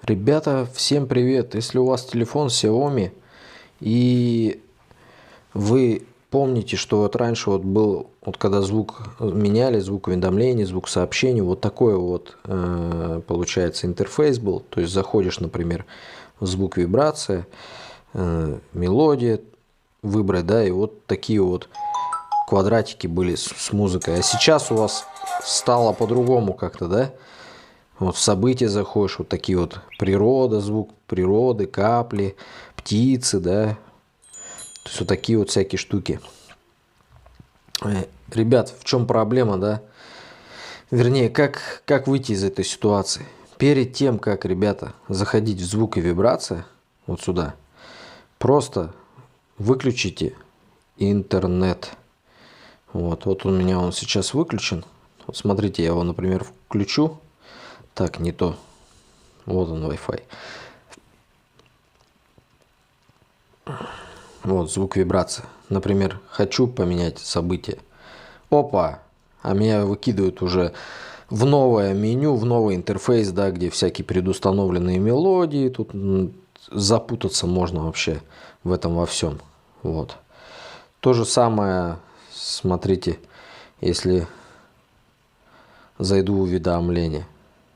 Ребята, всем привет! Если у вас телефон Xiaomi и вы помните, что вот раньше вот был, вот когда звук меняли, звук уведомлений, звук сообщений, вот такой вот получается интерфейс был. То есть заходишь, например, в звук вибрация, мелодия выбрать, да, и вот такие вот квадратики были с музыкой. А сейчас у вас стало по-другому как-то, да? Вот в события заходишь, вот такие вот природа, звук природы, капли, птицы, да. То есть вот такие вот всякие штуки. Ребят, в чем проблема, да? Вернее, как выйти из этой ситуации? Перед тем, как, ребята, заходить в звук и вибрация, вот сюда, просто выключите интернет. Вот у меня он сейчас выключен. Вот смотрите, я его, например, включу. Так, не то. Вот он, Wi-Fi. Вот звук вибрации. Например, хочу поменять событие. Опа! А меня выкидывают уже в новое меню, в новый интерфейс, да, где всякие предустановленные мелодии. Тут запутаться можно вообще в этом во всем. Вот. То же самое, смотрите, если зайду в уведомления.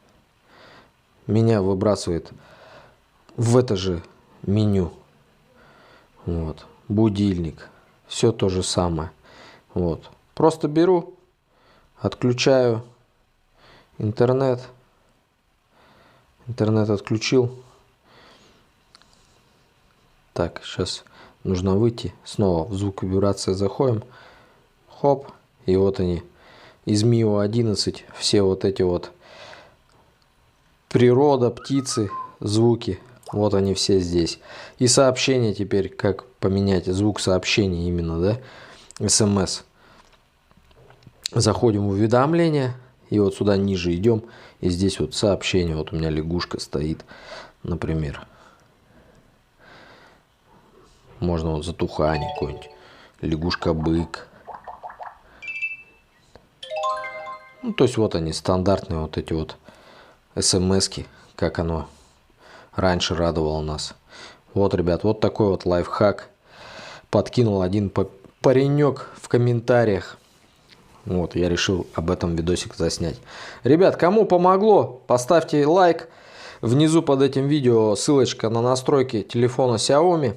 Меня выбрасывает в это же меню. Вот. Будильник. Все то же самое. Вот. Просто беру, отключаю интернет. Интернет отключил. Так, сейчас нужно выйти. Снова в звук вибрации заходим. Хоп. И вот они. Из MIUI 11 все вот эти вот природа, птицы, звуки. Вот они все здесь. И сообщения теперь, как поменять звук сообщений именно, да, смс. Заходим в уведомления, и вот сюда ниже идем, и здесь вот сообщение. Вот у меня лягушка стоит, например. Можно вот затухание какой-нибудь. Лягушка-бык. Ну, то есть вот они, стандартные вот эти вот смс-ки, как оно раньше радовало нас. Вот, ребят, вот такой вот лайфхак подкинул один паренек в комментариях. Вот, я решил об этом видосик заснять. Ребят, кому помогло, поставьте лайк. Внизу под этим видео ссылочка на настройки телефона Xiaomi.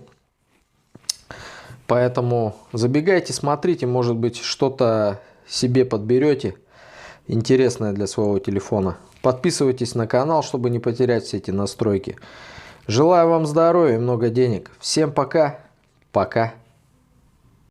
Поэтому забегайте, смотрите, может быть, что-то себе подберете интересное для своего телефона. Подписывайтесь на канал, чтобы не потерять все эти настройки. Желаю вам здоровья и много денег. Всем пока. Пока.